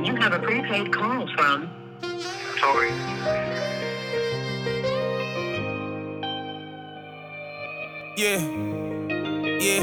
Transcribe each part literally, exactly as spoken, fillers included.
You have a prepaid call from Tori. Yeah, yeah.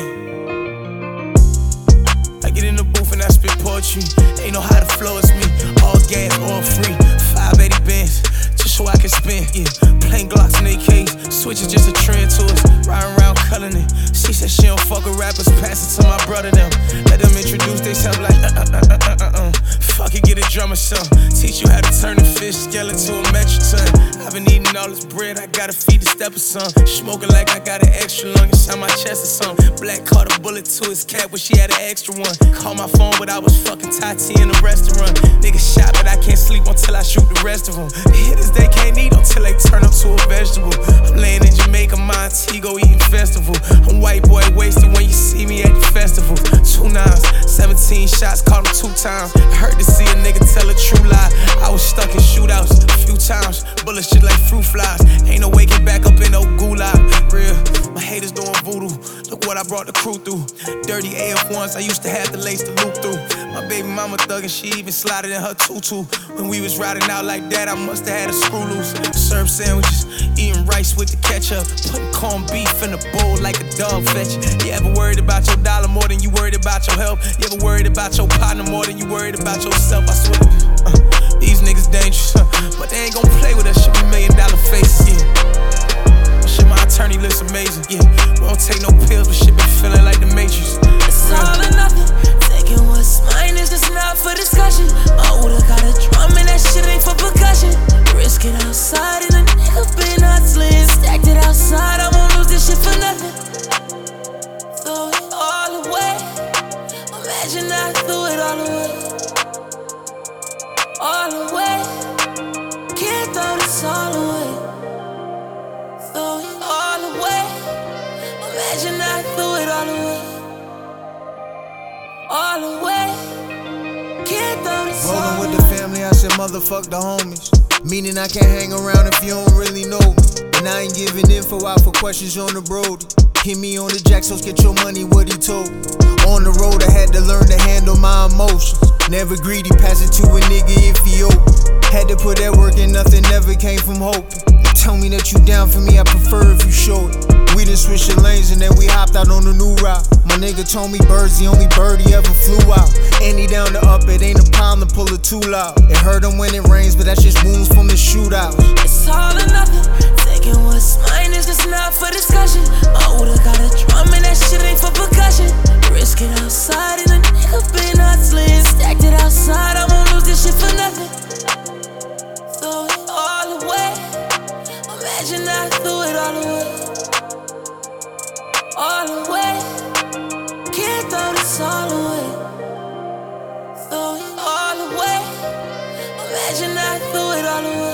I get in the booth and I spit poetry. Ain't know how to flow, it's me. All gas, all free. five eighty bands, just so I can spin. Yeah, plain Glocks and A Ks. Switch is just a trend to us. Riding around culling it. She said she don't fuck with rappers. Pass it to my brother them. Let them introduce themselves like uh uh uh uh uh uh. Fuck it, get a drum or something. Teach you how to turn a fish scale into a metric ton. I've been eating all this bread, I gotta feed the step or something. Smoking like I got an extra lung inside my chest or something. Black caught a bullet to his cap when she had an extra one. Call my phone, but I was fucking Tati in a restaurant. Nigga shot, but I can't sleep until I shoot the rest of them. The hitters they can't eat until they turn up to a vegetable. I'm laying in Jamaica, Montego eating festival. I'm white boy wasted when you see me at the festival. Two nines, seventeen shots, caught him two times. I heard to see a nigga tell a true lie. I was stuck in shootouts a few times. Bullets shit like fruit flies. Ain't no waking back up in no gulag. Real, my haters doing voodoo. Look what I brought the crew through. Dirty A F ones, I used to have to lace the loop through. My baby mama thuggin', she even slided in her tutu. When we was riding out like that, I must have had a screw loose. Serve sandwiches, eating rice with the ketchup. Putting corned beef in a bowl like a dog fetch. You ever worried about your dollar more than you worried about your health? You ever worried about your partner more than you worried about yourself? I swear to you, uh, these niggas dangerous, uh, but they ain't gon' play with us. Shit be million dollar faces, yeah. Shit, my attorney looks amazing, yeah. We don't take no pills, but shit be feeling like the Matrix. It's all or nothing. Taking what's mine is just not for discussion. My Uda got a drum and that shit ain't for percussion. Risk it outside and a nigga been hustling. Stacked it outside, I won't lose this shit for nothing. Throw it all away. Imagine I threw it all away. All away. Can't throw this all away. Throw it all away. Imagine I threw it all away. All away. Can't throw this all away. Rolling with the family, I said motherfuck the homies. Meaning I can't hang around if you don't really know me. And I ain't giving info out for questions on the road. Hit me on the jack, so get your money, what he told. On the road, I had to learn to handle my emotions. Never greedy, pass it to a nigga if he open. Had to put that work in, nothing never came from hoping. Tell me that you down for me, I prefer if you show it. We done switched the lanes and then we hopped out on the new route. My nigga told me bird's the only bird he ever flew out. And he down to up, it ain't a problem to pull it too loud. It hurt him when it rains, but that's just wounds from the shootouts. It's all or nothing. Taking what's mine is just not for discussion. My Uda got a drum and that shit ain't for percussion. Risk it outside and a nigga been hustling. Stacked it outside, I won't lose this shit for nothing. Throw it all away. Imagine I threw it all away. All away. Can't throw this all away. Throw it all away. Imagine I threw it all away.